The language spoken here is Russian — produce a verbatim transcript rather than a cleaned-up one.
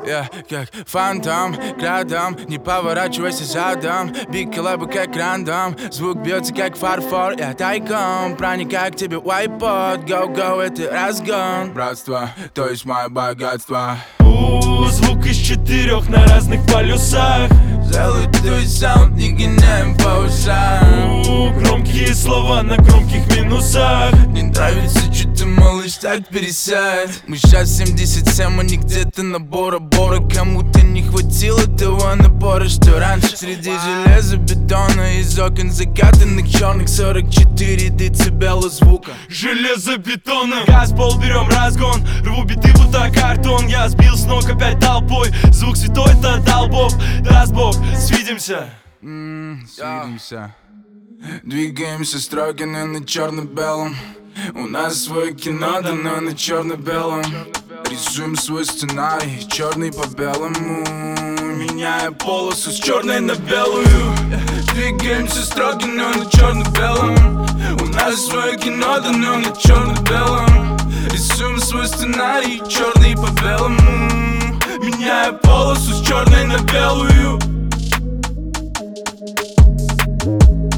Я как фантом, градом, не поворачивайся задом. Биг коллабо как рандом, звук бьется как фарфор. Я тайком проникаю к тебе в iPod. Go-go, это разгон. Братство, то есть мое богатство. У, звук из четырех на разных полюсах. Золотой саунд, не гоняем по ушам. У, громкие слова на громких минусах. Не нравится, что ты, малыш, так пересядь. Мы сейчас семьдесят семь, а не где-то на Бора-Бора. Кому-то не хватило того напора, что раньше. Среди железобетона из окон закатанных черных сорок четыре децибела звука. Железобетона. Газ, пол, берем разгон. Рву биты, будто картон. Я сбил с ног опять толпой. Звук святой, это дал Бог. Даст Бог, свидимся. Ммм, свидимся. Двигаемся строго, но на черно-белом. У нас свое кино, да но на черно-белом. Рисуем свой сценарий, черный по белому. Меняя полосу с черной на белую. Двигаемся строго, но на черно-белом. У нас свое кино, да но на черно-белом. Рисуем свой сценарий, черный по белому. Меняя полосу с черной на белую.